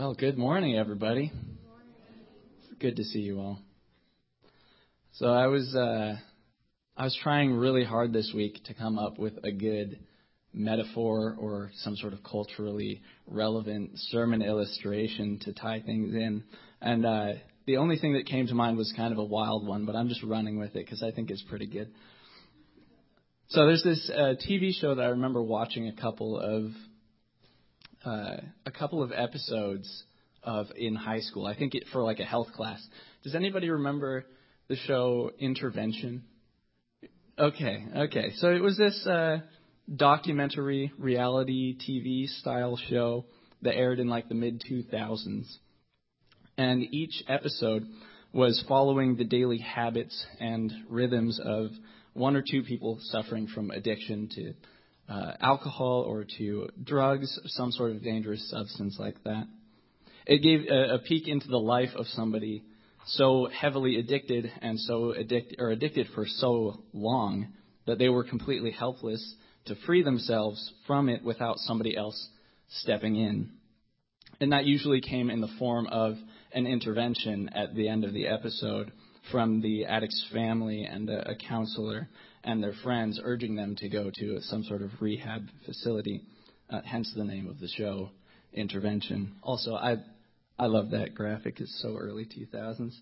Well, good morning, everybody. It's good to see you all. So I was trying really hard this week to come up with a good metaphor or some sort of culturally relevant sermon illustration to tie things in. And the only thing that came to mind was kind of a wild one, but I'm just running with it because I think it's pretty good. So there's this TV show that I remember watching a couple of episodes of in high school. I think for like a health class. Does anybody remember the show Intervention? Okay. So it was this documentary reality TV style show that aired in like the mid 2000s. And each episode was following the daily habits and rhythms of one or two people suffering from addiction to alcohol or to drugs, some sort of dangerous substance like that. It gave a peek into the life of somebody so heavily addicted and so addicted for so long that they were completely helpless to free themselves from it without somebody else stepping in. And that usually came in the form of an intervention at the end of the episode from the addict's family and a counselor and their friends urging them to go to some sort of rehab facility, hence the name of the show, Intervention. Also, I love that graphic. It's so early 2000s.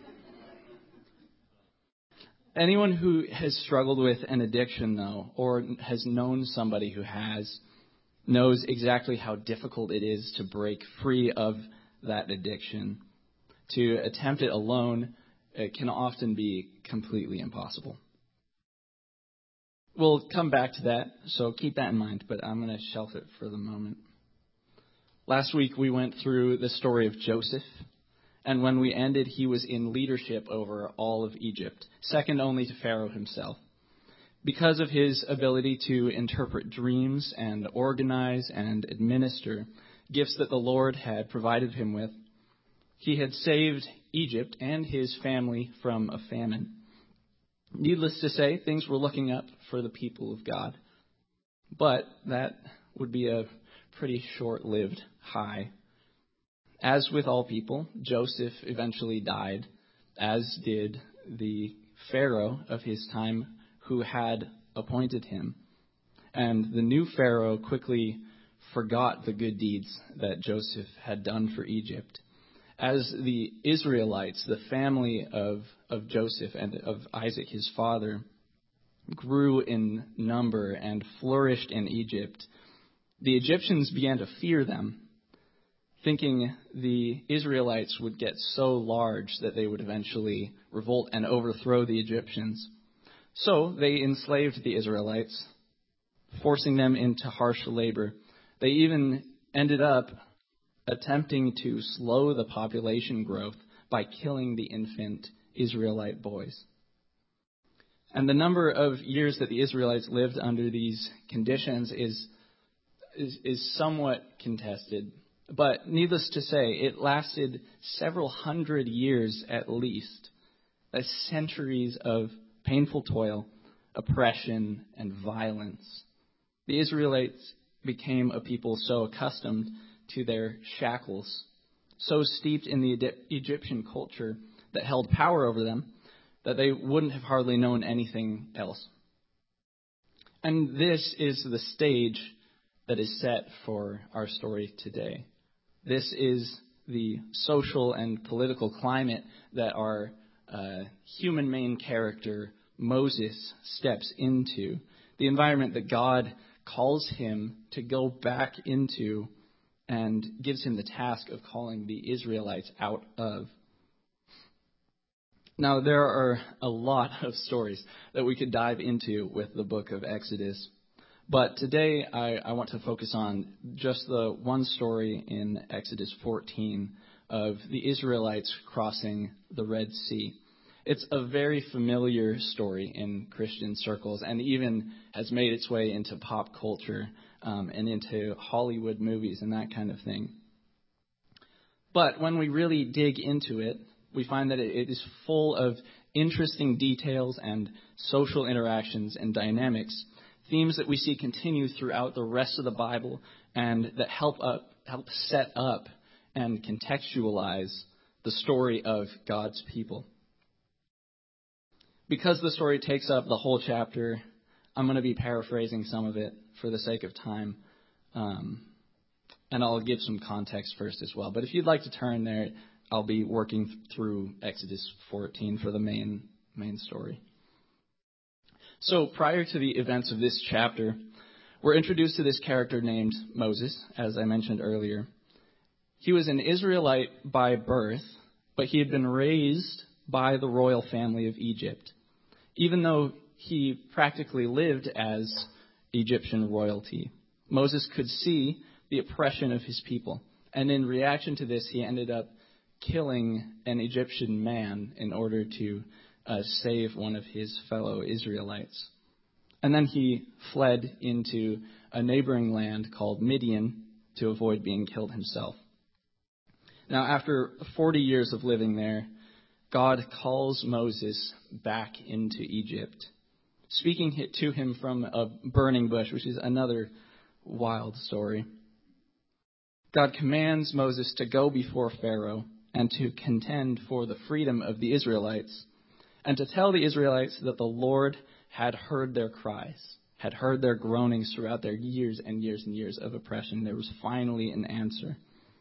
Anyone who has struggled with an addiction, though, or has known somebody who has, knows exactly how difficult it is to break free of that addiction. To attempt it alone, it can often be completely impossible. We'll come back to that, so keep that in mind, but I'm going to shelf it for the moment. Last week we went through the story of Joseph, and when we ended, he was in leadership over all of Egypt, second only to Pharaoh himself. Because of his ability to interpret dreams and organize and administer gifts that the Lord had provided him with, he had saved Egypt and his family from a famine. Needless to say, things were looking up for the people of God. But that would be a pretty short-lived high. As with all people, Joseph eventually died, as did the Pharaoh of his time who had appointed him. And the new Pharaoh quickly forgot the good deeds that Joseph had done for Egypt. As the Israelites, the family of Joseph and of Isaac, his father, grew in number and flourished in Egypt, the Egyptians began to fear them, thinking the Israelites would get so large that they would eventually revolt and overthrow the Egyptians. So they enslaved the Israelites, forcing them into harsh labor. They even ended up attempting to slow the population growth by killing the infant Israelite boys. And the number of years that the Israelites lived under these conditions is somewhat contested. But needless to say, it lasted several hundred years at least. That's centuries of painful toil, oppression, and violence. The Israelites became a people so accustomed to their shackles, so steeped in the Egyptian culture that held power over them, that they wouldn't have hardly known anything else. And this is the stage that is set for our story today. This is the social and political climate that our human main character, Moses, steps into, the environment that God calls him to go back into and gives him the task of calling the Israelites out of. Now, there are a lot of stories that we could dive into with the book of Exodus. But today I want to focus on just the one story in Exodus 14 of the Israelites crossing the Red Sea. It's a very familiar story in Christian circles and even has made its way into pop culture and into Hollywood movies and that kind of thing. But when we really dig into it, we find that it is full of interesting details and social interactions and dynamics, themes that we see continue throughout the rest of the Bible and that help set up and contextualize the story of God's people. Because the story takes up the whole chapter, I'm going to be paraphrasing some of it for the sake of time. And I'll give some context first as well. But if you'd like to turn there, I'll be working through Exodus 14 for the main story. So prior to the events of this chapter, we're introduced to this character named Moses, as I mentioned earlier. He was an Israelite by birth, but he had been raised by the royal family of Egypt, even though he practically lived as Egyptian royalty. Moses could see the oppression of his people, and in reaction to this, he ended up killing an Egyptian man in order to save one of his fellow Israelites. And then he fled into a neighboring land called Midian to avoid being killed himself. Now, after 40 years of living there, God calls Moses back into Egypt, speaking to him from a burning bush, which is another wild story. God commands Moses to go before Pharaoh and to contend for the freedom of the Israelites, and to tell the Israelites that the Lord had heard their cries, had heard their groanings throughout their years and years and years of oppression. There was finally an answer.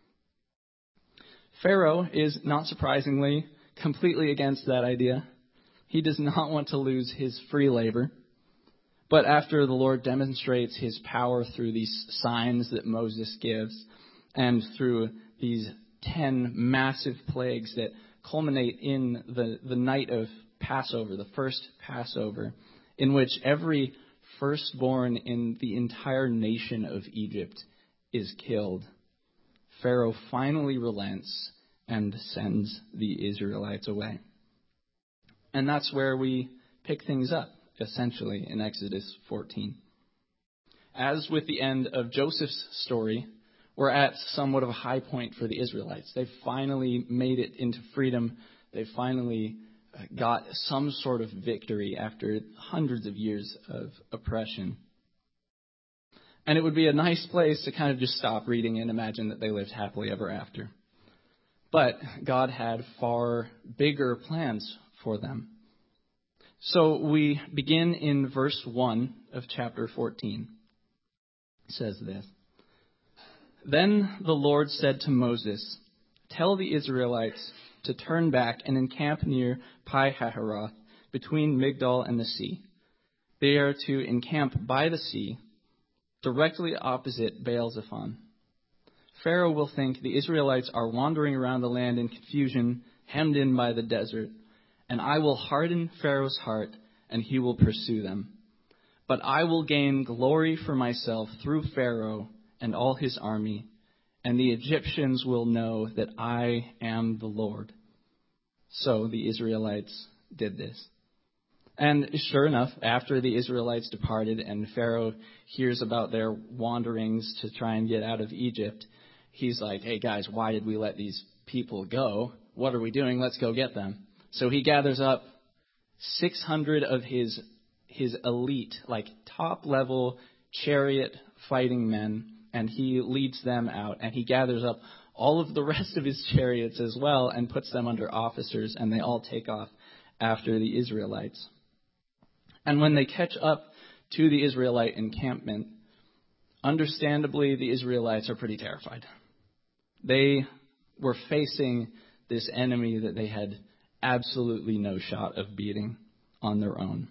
Pharaoh is, not surprisingly, completely against that idea. He does not want to lose his free labor. But after the Lord demonstrates his power through these signs that Moses gives, and through these 10 massive plagues that culminate in the night of Passover, the first Passover, in which every firstborn in the entire nation of Egypt is killed, Pharaoh finally relents and sends the Israelites away. And that's where we pick things up, essentially, in Exodus 14. As with the end of Joseph's story, we're at somewhat of a high point for the Israelites. They've finally made it into freedom. They finally got some sort of victory after hundreds of years of oppression. And it would be a nice place to kind of just stop reading and imagine that they lived happily ever after. But God had far bigger plans for them. So we begin in verse 1 of chapter 14. It says this: Then the Lord said to Moses, "Tell the Israelites to turn back and encamp near Pi-hahiroth, between Migdol and the sea. They are to encamp by the sea, directly opposite Baal-zephon. Pharaoh will think the Israelites are wandering around the land in confusion, hemmed in by the desert, and I will harden Pharaoh's heart, and he will pursue them. But I will gain glory for myself through Pharaoh and all his army, and the Egyptians will know that I am the Lord." So the Israelites did this. And sure enough, after the Israelites departed and Pharaoh hears about their wanderings to try and get out of Egypt, he's like, "Hey guys, why did we let these people go? What are we doing? Let's go get them." So he gathers up 600 of his elite, like top-level chariot fighting men, and he leads them out. And he gathers up all of the rest of his chariots as well and puts them under officers, and they all take off after the Israelites. And when they catch up to the Israelite encampment, understandably, the Israelites are pretty terrified. They were facing this enemy that they had absolutely no shot of beating on their own.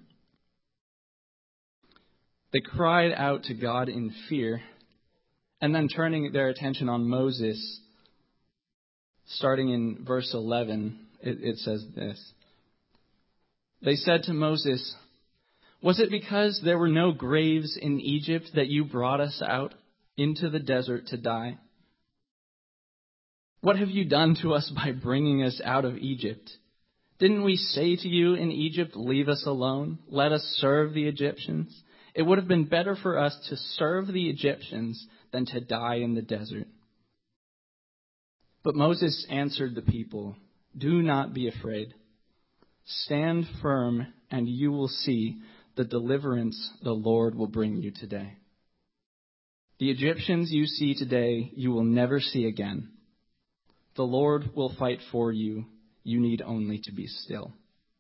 They cried out to God in fear, and then turning their attention on Moses, starting in verse 11, it says this: They said to Moses, "Was it because there were no graves in Egypt that you brought us out into the desert to die? What have you done to us by bringing us out of Egypt? Didn't we say to you in Egypt, 'Leave us alone, let us serve the Egyptians'? It would have been better for us to serve the Egyptians than to die in the desert." But Moses answered the people, "Do not be afraid. Stand firm, and you will see the deliverance the Lord will bring you today. The Egyptians you see today, you will never see again. The Lord will fight for you. You need only to be still.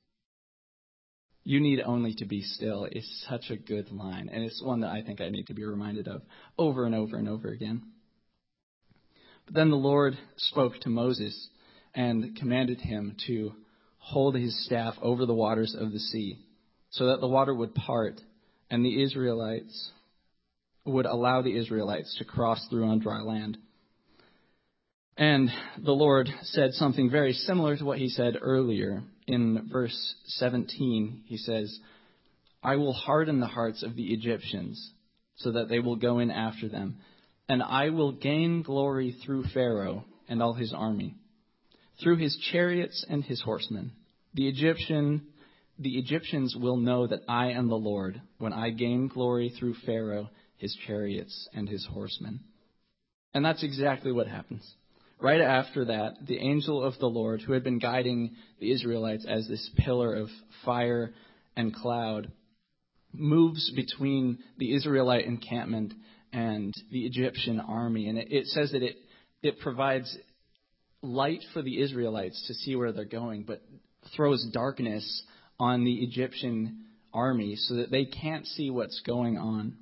You need only to be still is such a good line, and it's one that I think I need to be reminded of over and over and over again. But then the Lord spoke to Moses and commanded him to hold his staff over the waters of the sea so that the water would part and the Israelites would allow the Israelites to cross through on dry land. And the Lord said something very similar to what he said earlier. In verse 17, he says, I will harden the hearts of the Egyptians so that they will go in after them, and I will gain glory through Pharaoh and all his army, through his chariots and his horsemen. The Egyptians will know that I am the Lord when I gain glory through Pharaoh, his chariots, and his horsemen. And that's exactly what happens. Right after that, the angel of the Lord, who had been guiding the Israelites as this pillar of fire and cloud, moves between the Israelite encampment and the Egyptian army. And it says that it provides light for the Israelites to see where they're going, but throws darkness on the Egyptian army so that they can't see what's going on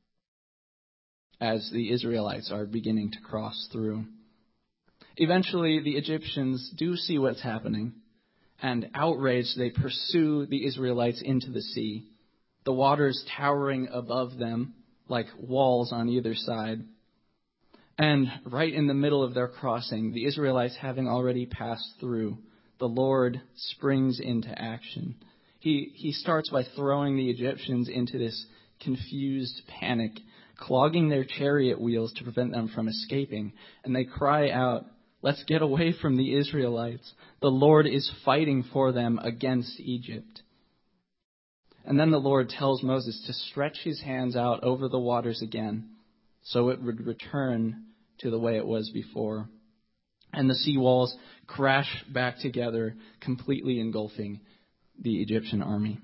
as the Israelites are beginning to cross through. Eventually, the Egyptians do see what's happening, and outraged, they pursue the Israelites into the sea, the waters towering above them like walls on either side. And right in the middle of their crossing, the Israelites having already passed through, the Lord springs into action. He starts by throwing the Egyptians into this confused panic, clogging their chariot wheels to prevent them from escaping, and they cry out, "Let's get away from the Israelites. The Lord is fighting for them against Egypt." And then the Lord tells Moses to stretch his hands out over the waters again so it would return to the way it was before. And the sea walls crash back together, completely engulfing the Egyptian army.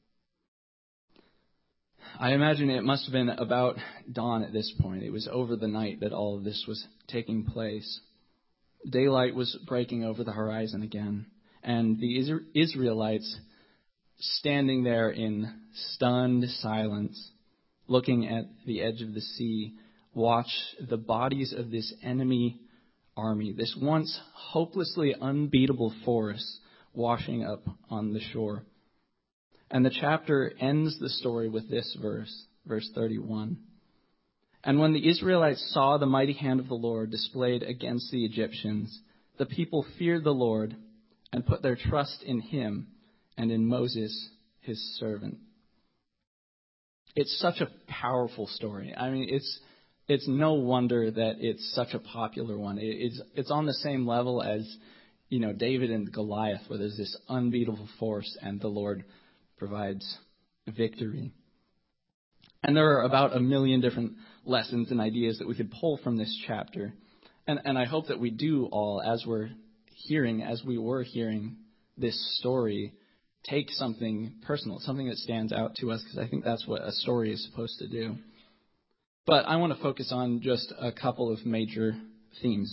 I imagine it must have been about dawn at this point. It was over the night that all of this was taking place. Daylight was breaking over the horizon again, and the Israelites, standing there in stunned silence, looking at the edge of the sea, watch the bodies of this enemy army, this once hopelessly unbeatable force, washing up on the shore. And the chapter ends the story with this verse, verse 31. And when the Israelites saw the mighty hand of the Lord displayed against the Egyptians, the people feared the Lord and put their trust in him and in Moses, his servant. It's such a powerful story. I mean, it's no wonder that it's such a popular one. It's on the same level as, David and Goliath, where there's this unbeatable force and the Lord provides victory. And there are about 1 million different lessons and ideas that we could pull from this chapter. And I hope that we do all, as we were hearing this story, take something personal, something that stands out to us, because I think that's what a story is supposed to do. But I want to focus on just a couple of major themes.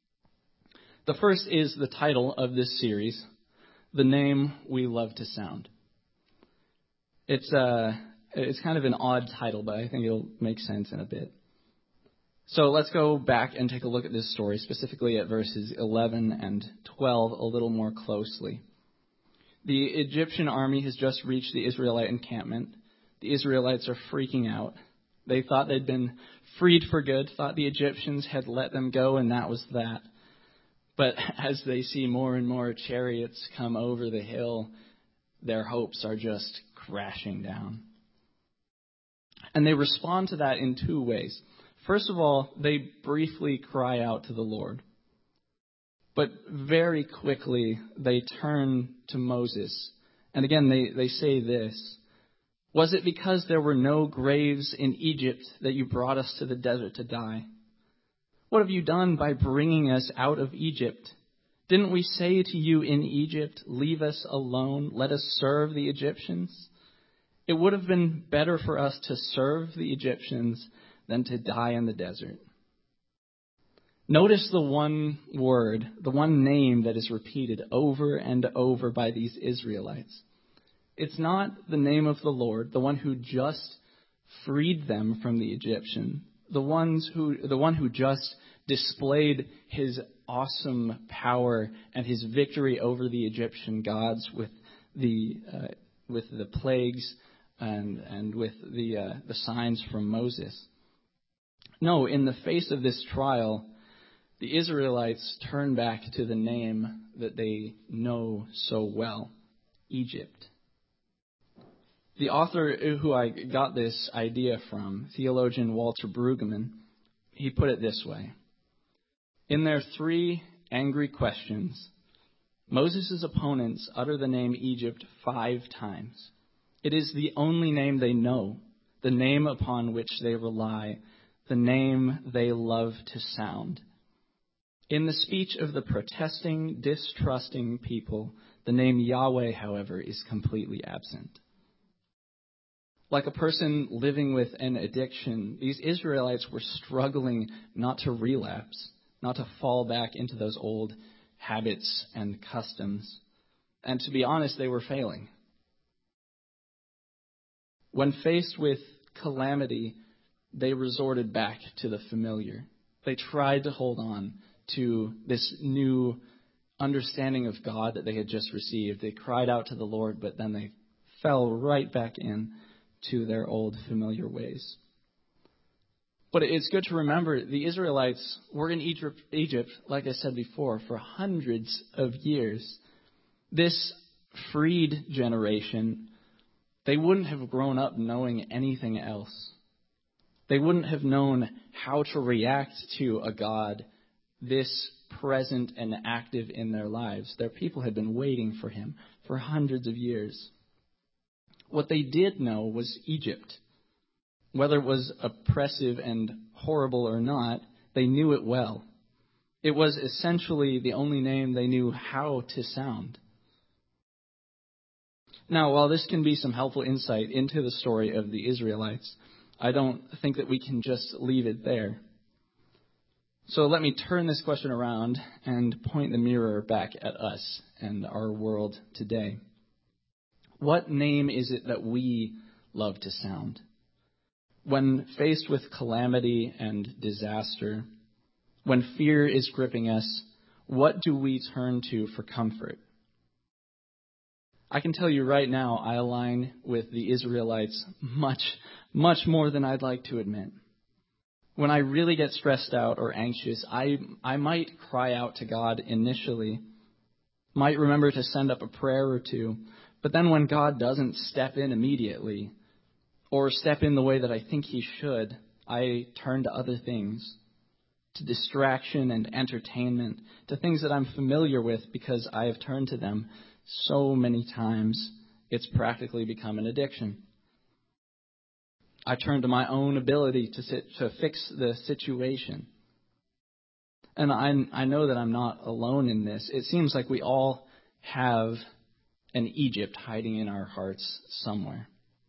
The first is the title of this series, The Name We Love to Sound. It's kind of an odd title, but I think it'll make sense in a bit. So let's go back and take a look at this story, specifically at verses 11 and 12 a little more closely. The Egyptian army has just reached the Israelite encampment. The Israelites are freaking out. They thought they'd been freed for good, thought the Egyptians had let them go, and that was that. But as they see more and more chariots come over the hill, their hopes are just crashing down. And they respond to that in two ways. First of all, they briefly cry out to the Lord. But very quickly, they turn to Moses. And again, they say this: "Was it because there were no graves in Egypt that you brought us to the desert to die? What have you done by bringing us out of Egypt? Didn't we say to you in Egypt, 'Leave us alone, let us serve the Egyptians'? It would have been better for us to serve the Egyptians than to die in the desert." Notice the one word, the one name that is repeated over and over by these Israelites. It's not the name of the Lord, the one who just freed them from the Egyptian, the one who just displayed his awesome power and his victory over the Egyptian gods with the plagues and with the signs from Moses. No, in the face of this trial, the Israelites turn back to the name that they know so well, Egypt. The author who I got this idea from, theologian Walter Brueggemann, he put it this way. In their 3 angry questions, Moses' opponents utter the name Egypt 5 times. It is the only name they know, the name upon which they rely, the name they love to sound. In the speech of the protesting, distrusting people, the name Yahweh, however, is completely absent. Like a person living with an addiction, these Israelites were struggling not to relapse, not to fall back into those old habits and customs. And to be honest, they were failing. When faced with calamity, they resorted back to the familiar. They tried to hold on to this new understanding of God that they had just received. They cried out to the Lord, but then they fell right back in to their old familiar ways. But it's good to remember the Israelites were in Egypt, like I said before, for hundreds of years. This freed generation, they wouldn't have grown up knowing anything else. They wouldn't have known how to react to a God this present and active in their lives. Their people had been waiting for him for hundreds of years. What they did know was Egypt. Whether it was oppressive and horrible or not, they knew it well. It was essentially the only name they knew how to sound. Now, while this can be some helpful insight into the story of the Israelites, I don't think that we can just leave it there. So let me turn this question around and point the mirror back at us and our world today. What name is it that we love to sound? When faced with calamity and disaster, when fear is gripping us, what do we turn to for comfort? I can tell you right now, I align with the Israelites much, much more than I'd like to admit. When I really get stressed out or anxious, I might cry out to God initially, might remember to send up a prayer or two, but then when God doesn't step in immediately, or step in the way that I think he should, I turn to other things, to distraction and entertainment, to things that I'm familiar with because I have turned to them so many times, it's practically become an addiction. I turn to my own ability to fix the situation. And I know that I'm not alone in this. It seems like we all have an Egypt hiding in our hearts somewhere.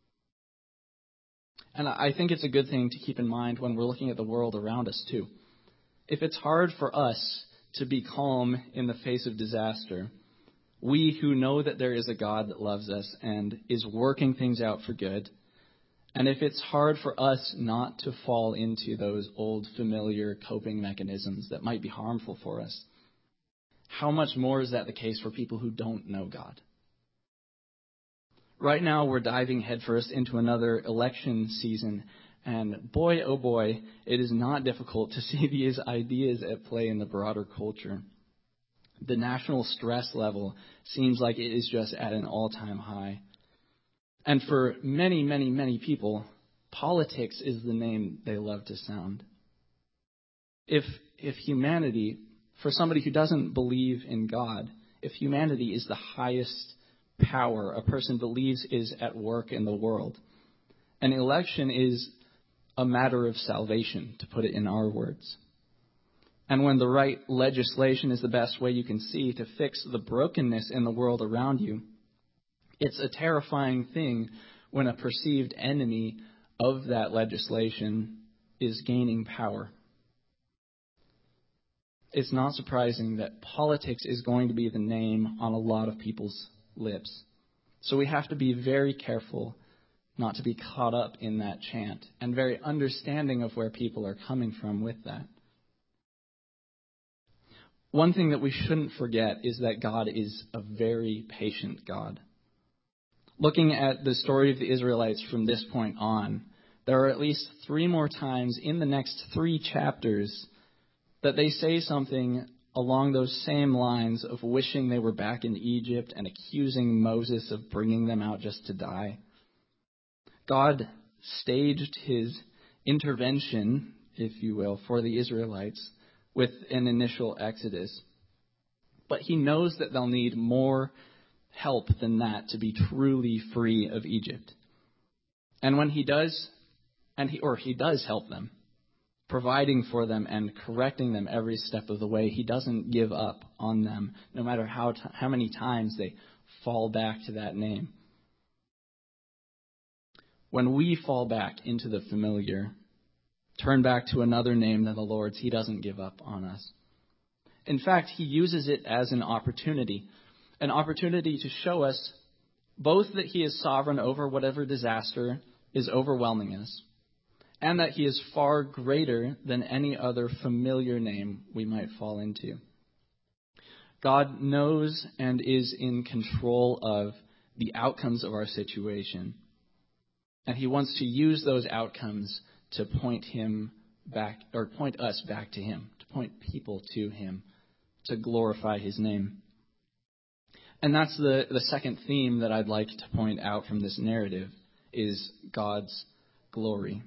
And I think it's a good thing to keep in mind when we're looking at the world around us, too. If it's hard for us to be calm in the face of disaster, we who know that there is a God that loves us and is working things out for good, and if it's hard for us not to fall into those old familiar coping mechanisms that might be harmful for us, how much more is that the case for people who don't know God? Right now, we're diving headfirst into another election season, and boy, oh boy, it is not difficult to see these ideas at play in the broader culture. The national stress level seems like it is just at an all-time high. And for many, many, many people, politics is the name they love to sound. If humanity, for somebody who doesn't believe in God, if humanity is the highest power a person believes is at work in the world, an election is a matter of salvation, to put it in our words. And when the right legislation is the best way you can see to fix the brokenness in the world around you, it's a terrifying thing when a perceived enemy of that legislation is gaining power. it's not surprising that politics is going to be the name on a lot of people's lips. So we have to be very careful not to be caught up in that chant, and very understanding of where people are coming from with that. One thing that we shouldn't forget is that God is a very patient God. Looking at the story of the Israelites from this point on, there are at least 3 more times in the next 3 chapters that they say something along those same lines of wishing they were back in Egypt and accusing Moses of bringing them out just to die. God staged his intervention, if you will, for the Israelites with an initial exodus. But he knows that they'll need more help than that to be truly free of Egypt. And when he does, he does help them, providing for them and correcting them every step of the way, he doesn't give up on them, no matter how many times they fall back to that name. When we fall back into the familiar, turn back to another name than the Lord's, he doesn't give up on us. In fact, he uses it as an opportunity to show us both that he is sovereign over whatever disaster is overwhelming us, and that he is far greater than any other familiar name we might fall into. God knows and is in control of the outcomes of our situation. And he wants to use those outcomes to point us back to him, to point people to him, to glorify his name. And that's the second theme that I'd like to point out from this narrative, is God's glory.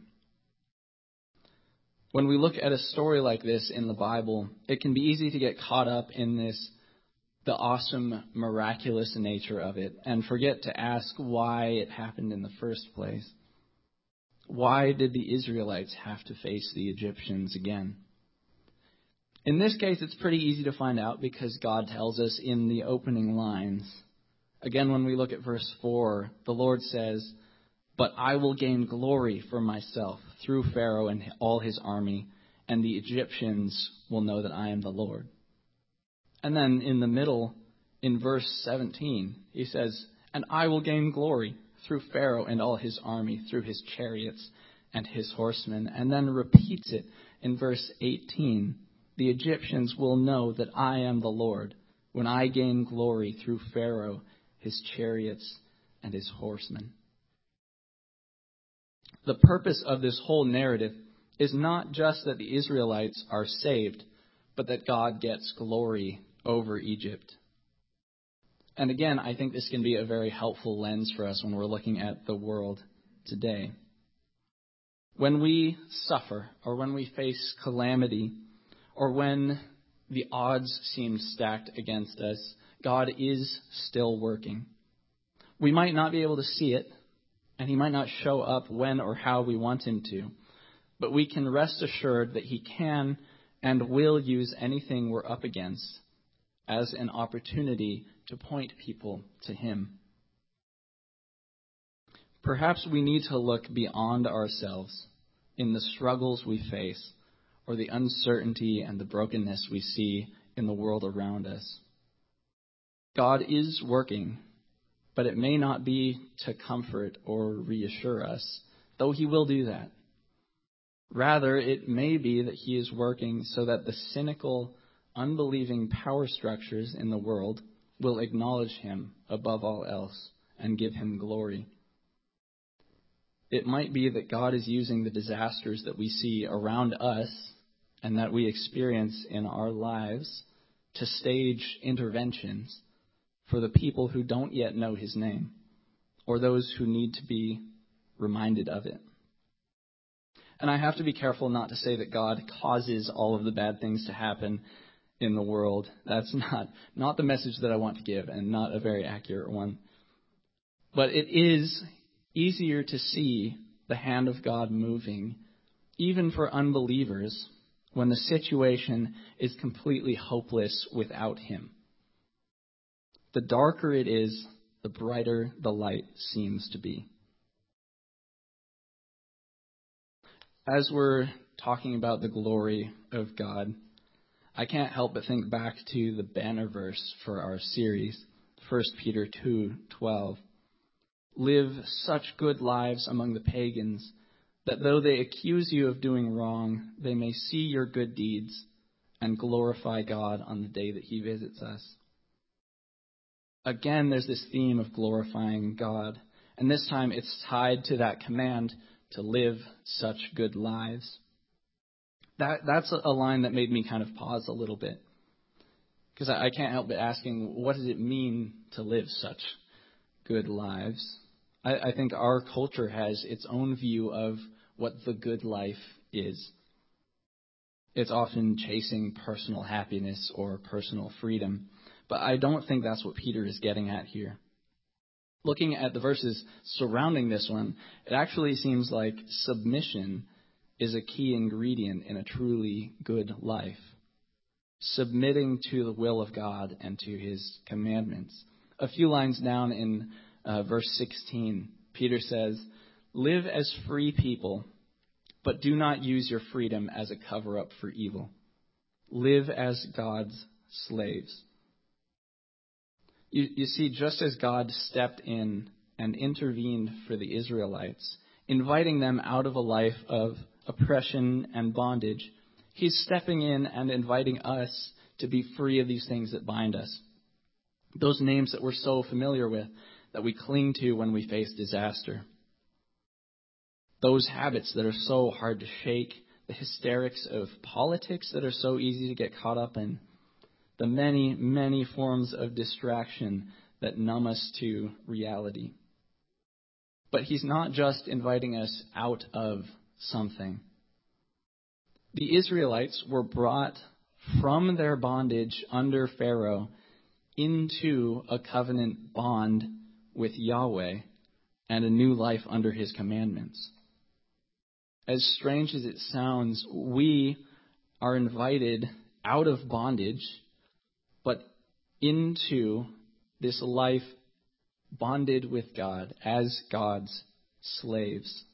When we look at a story like this in the Bible, it can be easy to get caught up in the awesome, miraculous nature of it, and forget to ask why it happened in the first place. Why did the Israelites have to face the Egyptians again? In this case, it's pretty easy to find out because God tells us in the opening lines. Again, when we look at verse 4, the Lord says, "But I will gain glory for myself through Pharaoh and all his army, and the Egyptians will know that I am the Lord." And then in the middle, in verse 17, he says, "And I will gain glory through Pharaoh and all his army, through his chariots and his horsemen." And then repeats it in verse 18, "The Egyptians will know that I am the Lord when I gain glory through Pharaoh, his chariots, and his horsemen." The purpose of this whole narrative is not just that the Israelites are saved, but that God gets glory over Egypt. And again, I think this can be a very helpful lens for us when we're looking at the world today. When we suffer, or when we face calamity, or when the odds seem stacked against us, God is still working. We might not be able to see it, and he might not show up when or how we want him to, but we can rest assured that he can and will use anything we're up against as an opportunity to point people to him. Perhaps we need to look beyond ourselves in the struggles we face, or the uncertainty and the brokenness we see in the world around us. God is working, but it may not be to comfort or reassure us, though he will do that. Rather, it may be that he is working so that the cynical, unbelieving power structures in the world will acknowledge him above all else and give him glory. It might be that God is using the disasters that we see around us and that we experience in our lives to stage interventions for the people who don't yet know his name, or those who need to be reminded of it. And I have to be careful not to say that God causes all of the bad things to happen in the world. That's not the message that I want to give, and not a very accurate one. But it is easier to see the hand of God moving, even for unbelievers, when the situation is completely hopeless without him. The darker it is, the brighter the light seems to be. As we're talking about the glory of God, I can't help but think back to the banner verse for our series, 1 Peter 2:12. Live such good lives among the pagans that though they accuse you of doing wrong, they may see your good deeds and glorify God on the day that he visits us. Again, there's this theme of glorifying God, and this time it's tied to that command to live such good lives. That's a line that made me kind of pause a little bit, because I can't help but asking, what does it mean to live such good lives? I think our culture has its own view of what the good life is. It's often chasing personal happiness or personal freedom, but I don't think that's what Peter is getting at here. Looking at the verses surrounding this one, it actually seems like submission is a key ingredient in a truly good life. Submitting to the will of God and to his commandments. A few lines down in verse 16, Peter says, "Live as free people, but do not use your freedom as a cover-up for evil. Live as God's slaves." You see, just as God stepped in and intervened for the Israelites, inviting them out of a life of oppression and bondage, he's stepping in and inviting us to be free of these things that bind us. Those names that we're so familiar with, that we cling to when we face disaster. Those habits that are so hard to shake, the hysterics of politics that are so easy to get caught up in, the many, many forms of distraction that numb us to reality. But he's not just inviting us out of something. The Israelites were brought from their bondage under Pharaoh into a covenant bond with Yahweh and a new life under his commandments. As strange as it sounds, we are invited out of bondage, but into this life bonded with God as God's slaves.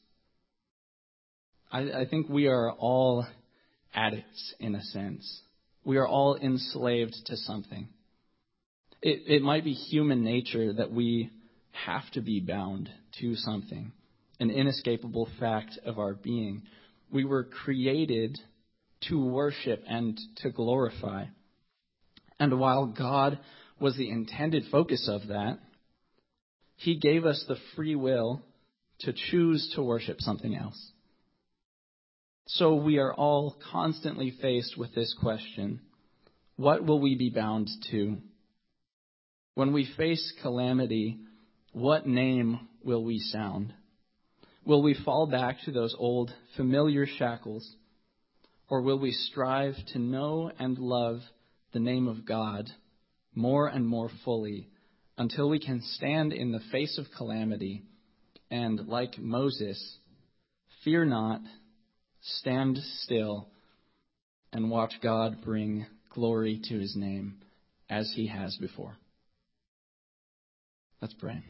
I think we are all addicts in a sense. We are all enslaved to something. It might be human nature that we have to be bound to something, an inescapable fact of our being. We were created to worship and to glorify. And while God was the intended focus of that, he gave us the free will to choose to worship something else. So we are all constantly faced with this question: what will we be bound to? When we face calamity, what name will we sound? Will we fall back to those old familiar shackles, or will we strive to know and love the name of God more and more fully until we can stand in the face of calamity and, like Moses, fear not, stand still, and watch God bring glory to his name as he has before? Let's pray.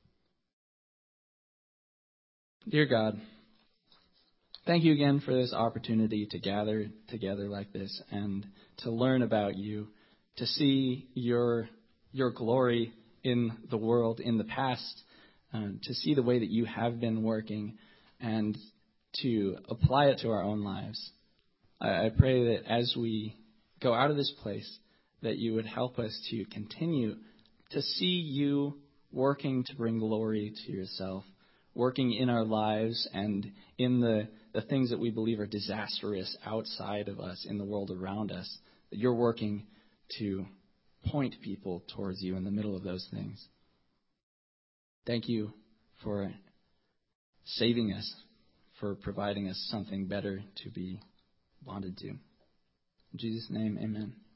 Dear God, thank you again for this opportunity to gather together like this and to learn about you, to see your glory in the world in the past, to see the way that you have been working and to apply it to our own lives. I pray that as we go out of this place, that you would help us to continue to see you working to bring glory to yourself, working in our lives and in the things that we believe are disastrous outside of us in the world around us, that you're working to point people towards you in the middle of those things. Thank you for saving us, for providing us something better to be bonded to. In Jesus' name, amen.